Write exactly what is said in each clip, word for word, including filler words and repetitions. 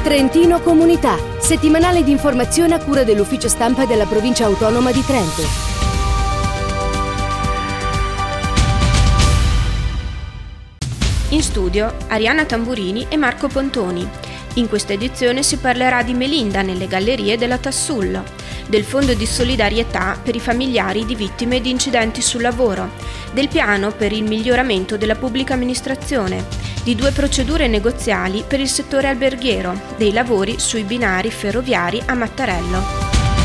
Trentino Comunità, settimanale di informazione a cura dell'ufficio stampa della provincia autonoma di Trento. In studio Arianna Tamburini e Marco Pontoni. In questa edizione si parlerà di Melinda nelle gallerie della Tassullo, del Fondo di solidarietà per i familiari di vittime di incidenti sul lavoro, del piano per il miglioramento della pubblica amministrazione, di due procedure negoziali per il settore alberghiero, dei lavori sui binari ferroviari a Mattarello.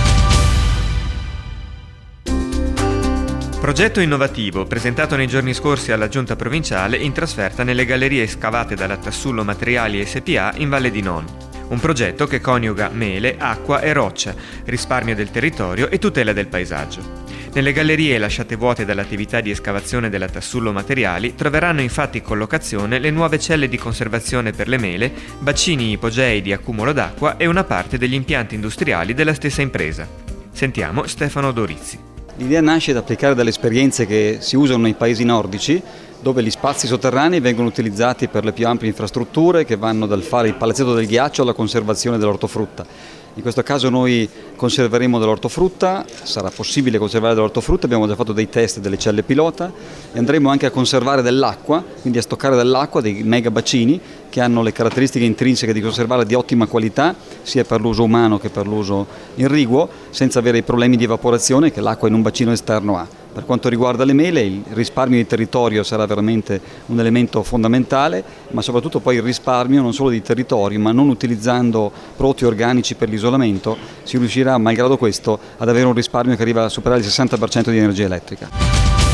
Progetto innovativo presentato nei giorni scorsi alla Giunta Provinciale in trasferta nelle gallerie scavate dalla Tassullo Materiali S P A in Valle di Non. Un progetto che coniuga mele, acqua e roccia, risparmio del territorio e tutela del paesaggio. Nelle gallerie lasciate vuote dall'attività di escavazione della Tassullo Materiali troveranno infatti collocazione le nuove celle di conservazione per le mele, bacini ipogei di accumulo d'acqua e una parte degli impianti industriali della stessa impresa. Sentiamo Stefano Dorizzi. L'idea nasce da applicare delle esperienze che si usano nei paesi nordici, dove gli spazi sotterranei vengono utilizzati per le più ampie infrastrutture che vanno dal fare il palazzetto del ghiaccio alla conservazione dell'ortofrutta. In questo caso noi conserveremo dell'ortofrutta, sarà possibile conservare dell'ortofrutta, abbiamo già fatto dei test delle celle pilota e andremo anche a conservare dell'acqua, quindi a stoccare dell'acqua, dei mega bacini che hanno le caratteristiche intrinseche di conservarla di ottima qualità, sia per l'uso umano che per l'uso irriguo, senza avere i problemi di evaporazione che l'acqua in un bacino esterno ha. Per quanto riguarda le mele, il risparmio di territorio sarà veramente un elemento fondamentale, ma soprattutto poi il risparmio non solo di territorio, ma non utilizzando prodotti organici per l'isolamento, si riuscirà, malgrado questo, ad avere un risparmio che arriva a superare il sessanta per cento di energia elettrica.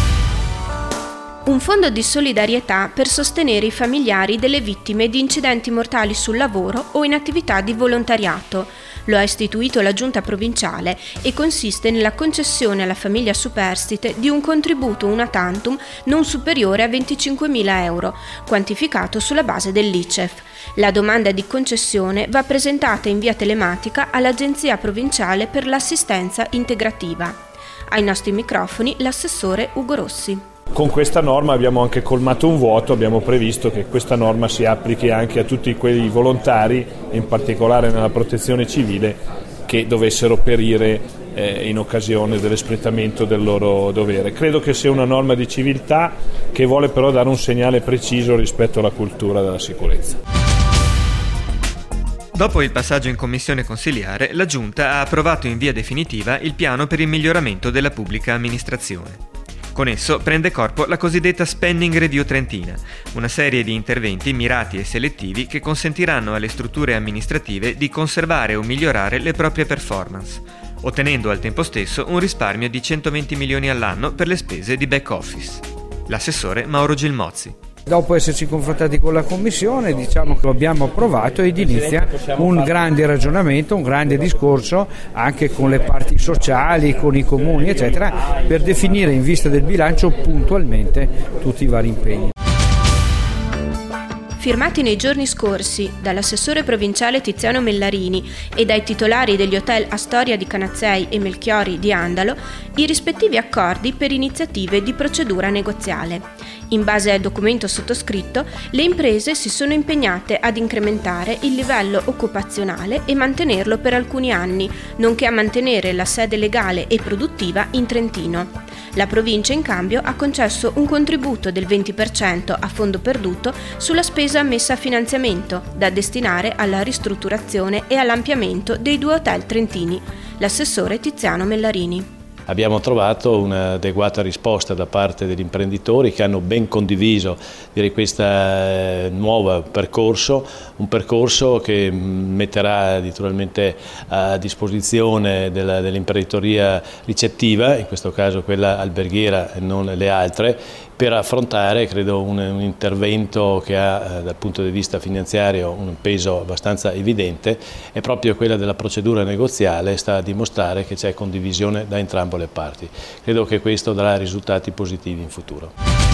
Un fondo di solidarietà per sostenere i familiari delle vittime di incidenti mortali sul lavoro o in attività di volontariato. Lo ha istituito la Giunta Provinciale e consiste nella concessione alla famiglia superstite di un contributo una tantum non superiore a venticinquemila euro, quantificato sulla base dell'I C E F. La domanda di concessione va presentata in via telematica all'Agenzia Provinciale per l'Assistenza Integrativa. Ai nostri microfoni l'assessore Ugo Rossi. Con questa norma abbiamo anche colmato un vuoto, abbiamo previsto che questa norma si applichi anche a tutti quei volontari, in particolare nella protezione civile, che dovessero perire eh, in occasione dell'espletamento del loro dovere. Credo che sia una norma di civiltà che vuole però dare un segnale preciso rispetto alla cultura della sicurezza. Dopo il passaggio in commissione consiliare, la Giunta ha approvato in via definitiva il piano per il miglioramento della pubblica amministrazione. Con esso prende corpo la cosiddetta Spending Review Trentina, una serie di interventi mirati e selettivi che consentiranno alle strutture amministrative di conservare o migliorare le proprie performance, ottenendo al tempo stesso un risparmio di centoventi milioni all'anno per le spese di back office. L'assessore Mauro Gilmozzi. Dopo esserci confrontati con la Commissione, diciamo che lo abbiamo approvato ed inizia un grande ragionamento, un grande discorso anche con le parti sociali, con i comuni eccetera, per definire in vista del bilancio puntualmente tutti i vari impegni. Firmati nei giorni scorsi dall'assessore provinciale Tiziano Mellarini e dai titolari degli hotel Astoria di Canazzei e Melchiori di Andalo, i rispettivi accordi per iniziative di procedura negoziale. In base al documento sottoscritto, le imprese si sono impegnate ad incrementare il livello occupazionale e mantenerlo per alcuni anni, nonché a mantenere la sede legale e produttiva in Trentino. La provincia in cambio ha concesso un contributo del venti per cento a fondo perduto sulla spesa messa a finanziamento, da destinare alla ristrutturazione e all'ampliamento dei due hotel trentini. L'assessore Tiziano Mellarini. Abbiamo trovato un'adeguata risposta da parte degli imprenditori che hanno ben condiviso direi, questo nuovo percorso, un percorso che metterà naturalmente a disposizione della, dell'imprenditoria ricettiva, in questo caso quella alberghiera e non le altre, per affrontare credo un, un intervento che ha dal punto di vista finanziario un peso abbastanza evidente, e proprio quella della procedura negoziale sta a dimostrare che c'è condivisione da entrambe le parti. Credo che questo darà risultati positivi in futuro.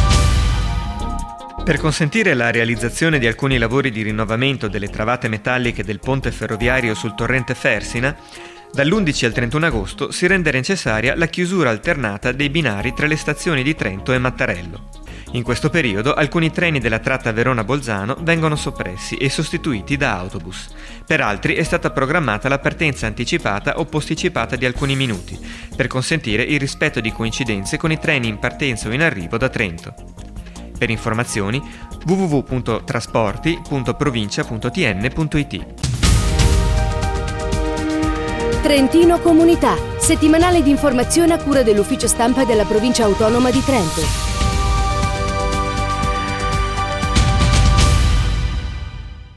Per consentire la realizzazione di alcuni lavori di rinnovamento delle travate metalliche del ponte ferroviario sul torrente Fersina, dall'undici al trentuno agosto si rende necessaria la chiusura alternata dei binari tra le stazioni di Trento e Mattarello. In questo periodo alcuni treni della tratta Verona-Bolzano vengono soppressi e sostituiti da autobus. Per altri è stata programmata la partenza anticipata o posticipata di alcuni minuti, per consentire il rispetto di coincidenze con i treni in partenza o in arrivo da Trento. Per informazioni w w w punto trasporti punto provincia punto t n punto i t. Trentino Comunità, settimanale di informazione a cura dell'ufficio stampa della provincia autonoma di Trento.